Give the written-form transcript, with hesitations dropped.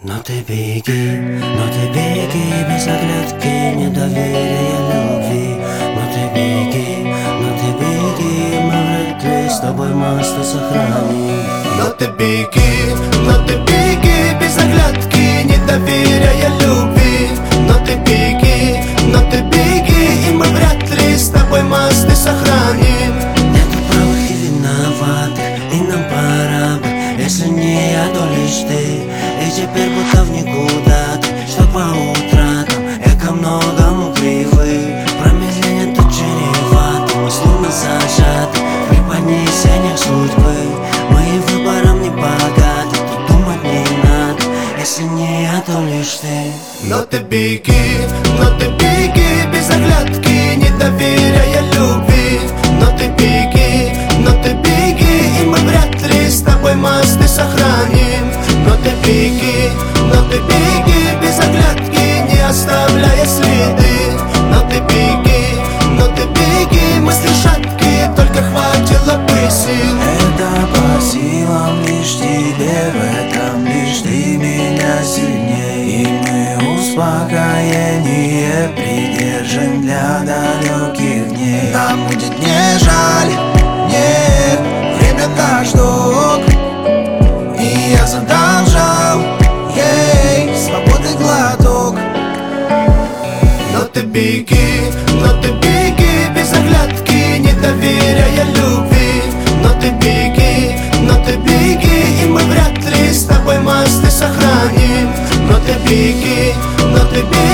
но ты беги без оглядки, недоверия, любви. Но ты беги, мы вряд ли с тобой мосты сохраним. Но ты беги без оглядки, недоверия, любви. Но ты беги, и мы вряд ли с тобой мосты сохраним. Нету правых и виноватых, и нам пора бы, если не я, то лишь ты. И теперь будто в никуда ты, что по утратам я ко многому привык. Промедление тут чревато, мы словно зажаты в преподнесениях судьбы. Мы выбором не богаты, тут думать не надо, если не я, то лишь ты. Но ты беги без оглядки, недоверия, любви. Но ты беги, и мы вряд ли с тобой мосты сохраним. Но ты беги без оглядки, не оставляя следы. Но ты беги, мысли шаткие, только хватило бы сил. Это по силам лишь тебе, в этом лишь ты меня сильнее. И мы успокоение придержим для далеких дней. Нам будет не жаль, нет, время наш долг. И я задолжал ей свободы глоток. Но ты беги без оглядки, недоверия, любви. Но ты беги, и мы вряд ли с тобой мосты сохраним. Но ты беги,